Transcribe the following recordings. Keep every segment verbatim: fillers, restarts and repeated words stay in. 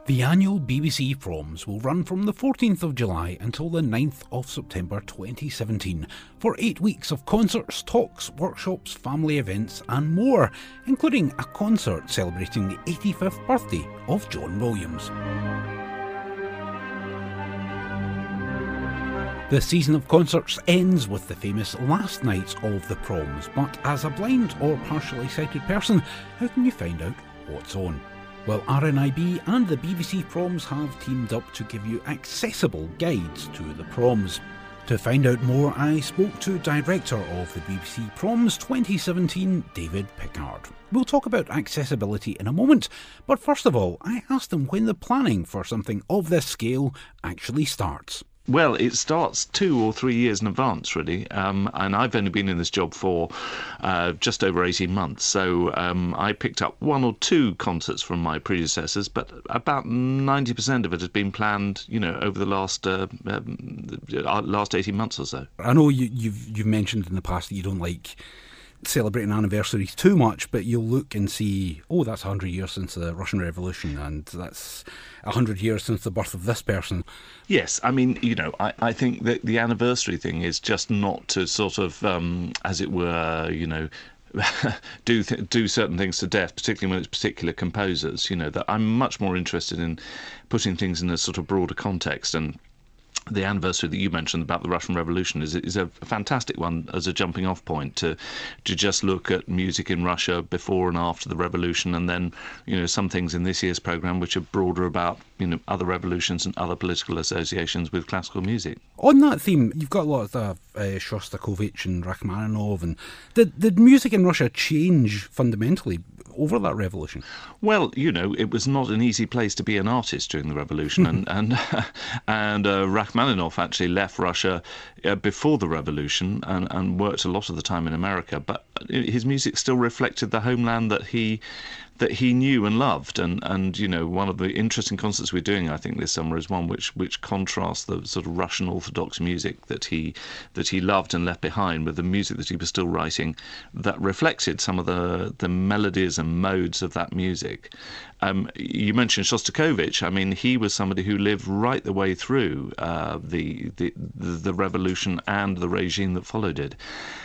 The annual B B C Proms will run from the fourteenth of July until the ninth of September twenty seventeen for eight weeks of concerts, talks, workshops, family events and more, including a concert celebrating the eighty-fifth birthday of John Williams. The season of concerts ends with the famous last nights of the Proms, but as a blind or partially sighted person, how can you find out what's on? Well, R N I B and the B B C Proms have teamed up to give you accessible guides to the Proms. To find out more, I spoke to director of the B B C Proms twenty seventeen, David Pickard. We'll talk about accessibility in a moment, but first of all, I asked him when the planning for something of this scale actually starts. Well, it starts two or three years in advance, really, um, and I've only been in this job for uh, just over eighteen months, so um, I picked up one or two concerts from my predecessors, but about ninety percent of it has been planned, you know, over the last uh, um, last eighteen months or so. I know you, you've, you've mentioned in the past that you don't like celebrating anniversaries too much, but you'll look and see, oh, that's one hundred years since the Russian Revolution, and that's one hundred years since the birth of this person. Yes, I mean, you know, I, I think that the anniversary thing is just not to sort of, um, as it were, you know, do th- do certain things to death, particularly when it's particular composers. You know, that I'm much more interested in putting things in a sort of broader context, and the anniversary that you mentioned about the Russian Revolution is is a fantastic one as a jumping off point to to just look at music in Russia before and after the revolution, and then, you know, some things in this year's programme which are broader about, you know, other revolutions and other political associations with classical music. On that theme, you've got a lot of uh, Shostakovich and Rachmaninoff, and did, did music in Russia change fundamentally over that revolution? Well, you know, it was not an easy place to be an artist during the revolution, and and and uh, Rachmaninoff actually left Russia uh, before the revolution and, and worked a lot of the time in America, but his music still reflected the homeland that he that he knew and loved, and and you know, one of the interesting concerts we're doing, I think, this summer is one which which contrasts the sort of Russian Orthodox music that he that he loved and left behind with the music that he was still writing that reflected some of the the melodies and modes of that music. Um, you mentioned Shostakovich. I mean, he was somebody who lived right the way through uh, the, the the revolution and the regime that followed it.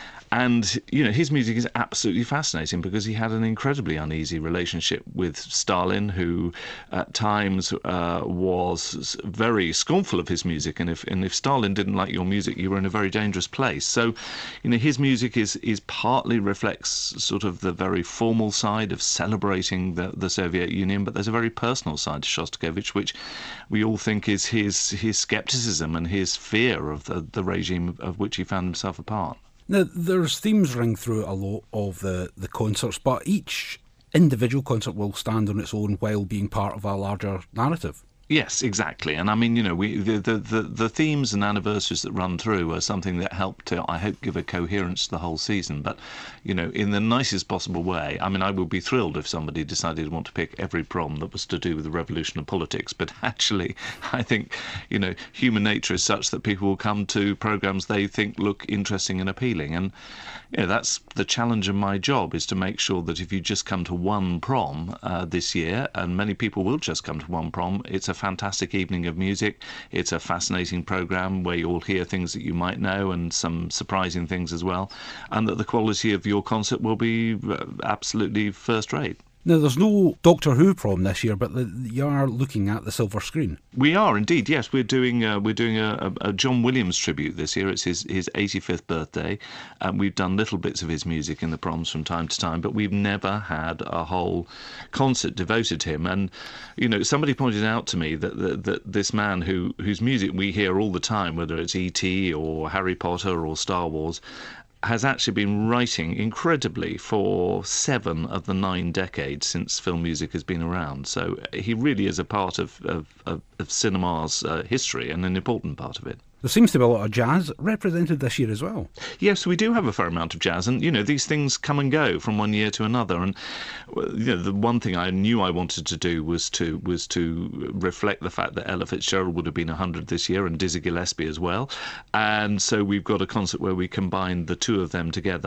And, you know, his music is absolutely fascinating because he had an incredibly uneasy relationship with Stalin, who at times uh, was very scornful of his music. And if and if Stalin didn't like your music, you were in a very dangerous place. So, you know, his music is is partly reflects sort of the very formal side of celebrating the, the Soviet Union, but there's a very personal side to Shostakovich, which we all think is his, his skepticism and his fear of the, the regime of which he found himself a part. Now, there's themes ring through a lot of the, the concerts, but each individual concert will stand on its own while being part of a larger narrative. Yes, exactly. And I mean, you know, we the, the, the, the themes and anniversaries that run through are something that help to, I hope, give a coherence to the whole season. But, you know, in the nicest possible way. I mean, I would be thrilled if somebody decided to want to pick every prom that was to do with the revolution of politics. But actually, I think, you know, human nature is such that people will come to programmes they think look interesting and appealing. And, you know, that's the challenge of my job, is to make sure that if you just come to one prom uh, this year, and many people will just come to one prom, it's a fantastic evening of music. It's a fascinating programme where you'll hear things that you might know and some surprising things as well, and that the quality of your concert will be absolutely first rate. Now, there's no Doctor Who prom this year, but the, you are looking at the silver screen. We are indeed, yes. We're doing uh, we're doing a, a John Williams tribute this year. It's his, his eighty-fifth birthday, and we've done little bits of his music in the proms from time to time, but we've never had a whole concert devoted to him. And, you know, somebody pointed out to me that that, that this man who whose music we hear all the time, whether it's E T or Harry Potter or Star Wars, has actually been writing incredibly for seven of the nine decades since film music has been around. So he really is a part of, of, of, of cinema's uh, history, and an important part of it. There seems to be a lot of jazz represented this year as well. Yes, we do have a fair amount of jazz, and, you know, these things come and go from one year to another. And, you know, the one thing I knew I wanted to do was to was to reflect the fact that Ella Fitzgerald would have been one hundred this year, and Dizzy Gillespie as well. And so we've got a concert where we combine the two of them together.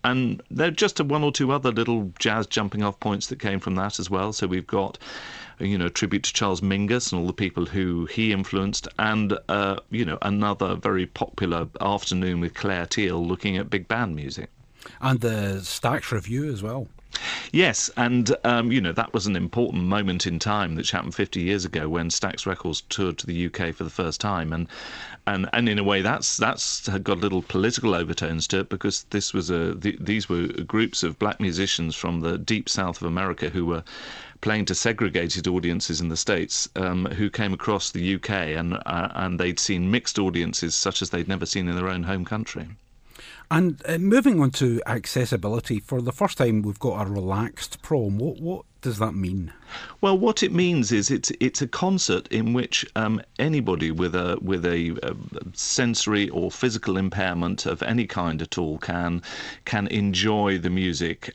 and there are just one or two other little jazz jumping off points that came from that as well. So we've got, you know, a tribute to Charles Mingus and all the people who he influenced, and, uh, you know, another very popular afternoon with Claire Teal looking at big band music. And the Stax Review as well. Yes, and, um, you know, that was an important moment in time which happened fifty years ago when Stax Records toured to the U K for the first time. And and, and in a way, that's that's got little political overtones to it, because this was a th- these were groups of black musicians from the deep south of America who were playing to segregated audiences in the States, um, who came across the U K, and uh, and they'd seen mixed audiences such as they'd never seen in their own home country. And uh, moving on to accessibility, for the first time we've got a relaxed prom. What what does that mean? Well, what it means is it's it's a concert in which um, anybody with a with a, a sensory or physical impairment of any kind at all can can enjoy the music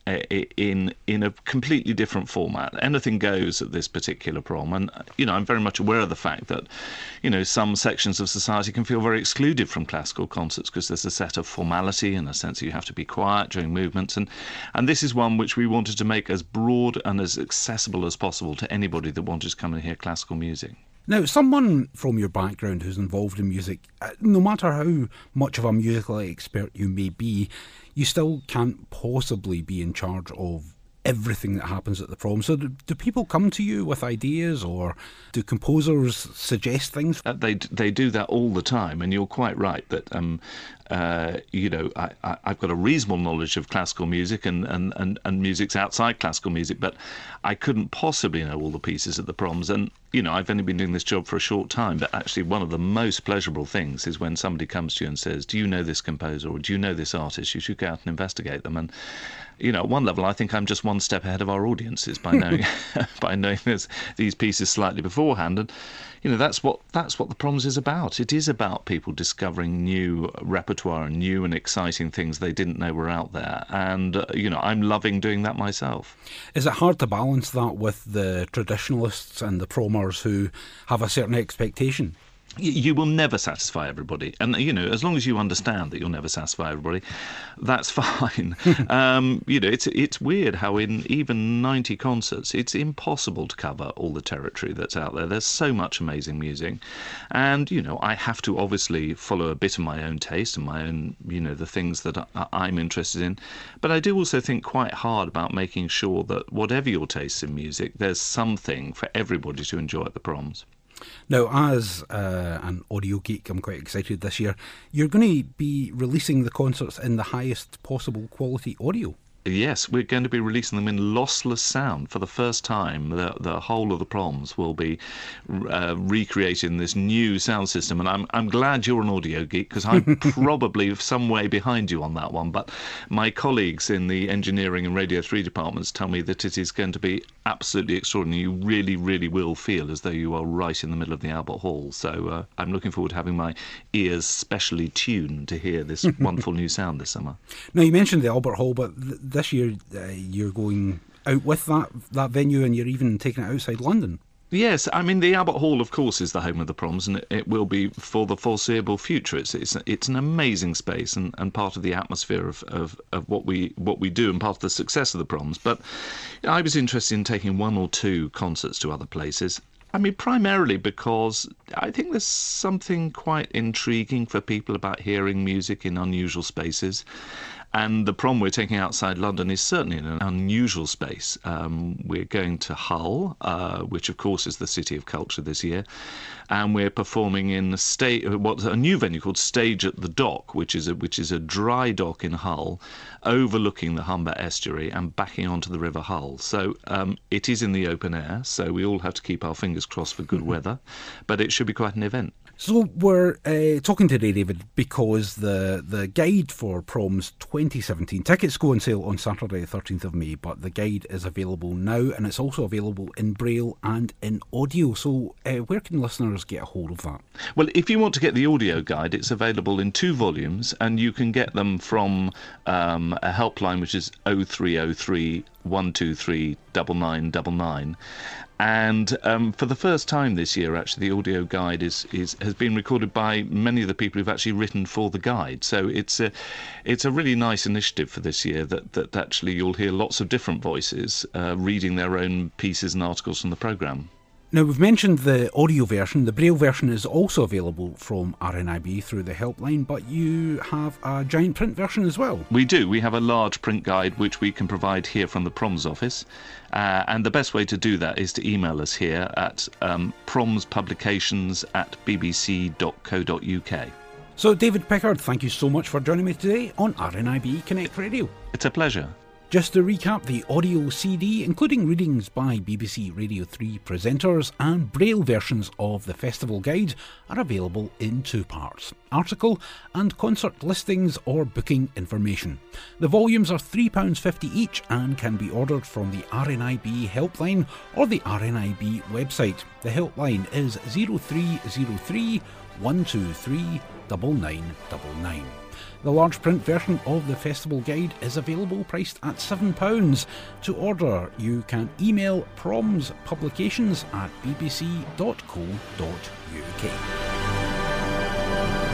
in in a completely different format. Anything goes at this particular prom, and you know I'm very much aware of the fact that you know some sections of society can feel very excluded from classical concerts because there's a set of formality and a sense that you have to be quiet during movements, and and this is one which we wanted to make as broad and as accessible as possible to anybody that wanted to come and hear classical music. Now, someone from your background who's involved in music, no matter how much of a musical expert you may be, you still can't possibly be in charge of everything that happens at the prom. So do, do people come to you with ideas, or do composers suggest things? Uh, they they do that all the time, and you're quite right that um, uh, you know I, I, I've got a reasonable knowledge of classical music and, and, and, and music's outside classical music, but I couldn't possibly know all the pieces at the proms. And you know I've only been doing this job for a short time, but actually one of the most pleasurable things is when somebody comes to you and says, "Do you know this composer, or do you know this artist? You should go out and investigate them." And you know, at one level, I think I'm just one step ahead of our audiences by knowing by knowing this, these pieces slightly beforehand. And you know, that's what that's what the proms is about. It is about people discovering new repertoire and new and exciting things they didn't know were out there. And uh, you know, I'm loving doing that myself. Is it hard to balance that with the traditionalists and the promers who have a certain expectation? You will never satisfy everybody, and you know, as long as you understand that you'll never satisfy everybody, that's fine. um, you know, it's it's weird how in even ninety concerts, it's impossible to cover all the territory that's out there. There's so much amazing music, and you know, I have to obviously follow a bit of my own taste and my own, you know, the things that I, I'm interested in. But I do also think quite hard about making sure that whatever your tastes in music, there's something for everybody to enjoy at the proms. Now, as uh, an audio geek, I'm quite excited this year. You're going to be releasing the concerts in the highest possible quality audio. Yes, we're going to be releasing them in lossless sound for the first time. The the whole of the proms will be uh, recreating this new sound system, and I'm I'm glad you're an audio geek, because I'm probably some way behind you on that one. But my colleagues in the engineering and Radio three departments tell me that it is going to be absolutely extraordinary. You really, really will feel as though you are right in the middle of the Albert Hall. So uh, I'm looking forward to having my ears specially tuned to hear this wonderful new sound this summer. Now, you mentioned the Albert Hall, but th- this year uh, you're going out with that that venue, and you're even taking it outside London. Yes, I mean, the Albert Hall, of course, is the home of the proms, and it, it will be for the foreseeable future. It's it's, it's an amazing space, and, and part of the atmosphere of, of, of what we what we do, and part of the success of the proms. But I was interested in taking one or two concerts to other places. I mean, primarily because I think there's something quite intriguing for people about hearing music in unusual spaces. And the prom we're taking outside London is certainly in an unusual space. Um, we're going to Hull, uh, which of course is the City of Culture this year, and we're performing in a, sta- what's a new venue called Stage at the Dock, which is a, which is a dry dock in Hull, overlooking the Humber estuary and backing onto the River Hull. So um, it is in the open air, so we all have to keep our fingers crossed for good mm-hmm. weather, but it should be quite an event. So we're uh, talking today, David, because the the guide for Proms twenty seventeen, tickets go on sale on Saturday the thirteenth of May, but the guide is available now, and it's also available in Braille and in audio. So uh, where can listeners get a hold of that? Well, if you want to get the audio guide, it's available in two volumes, and you can get them from um, a helpline which is oh three oh three, one two three, nine nine nine nine. And um, for the first time this year, actually, the audio guide is, is has been recorded by many of the people who've actually written for the guide. So it's a, it's a really nice initiative for this year that, that actually you'll hear lots of different voices uh, reading their own pieces and articles from the programme. Now, we've mentioned the audio version. The Braille version is also available from R N I B through the helpline, but you have a giant print version as well. We do. We have a large print guide which we can provide here from the Proms office. Uh, and the best way to do that is to email us here at um, promspublications at bbc dot co dot uk. So, David Pickard, thank you so much for joining me today on R N I B Connect Radio. It's a pleasure. Just to recap, the audio C D, including readings by B B C Radio three presenters and Braille versions of the Festival Guide, are available in two parts: article and concert listings or booking information. The volumes are three pounds fifty each and can be ordered from the R N I B helpline or the R N I B website. The helpline is zero three zero three, one two three, nine nine nine nine. The large print version of the Festival Guide is available priced at seven pounds. To order, you can email promspublications at bbc dot co dot uk.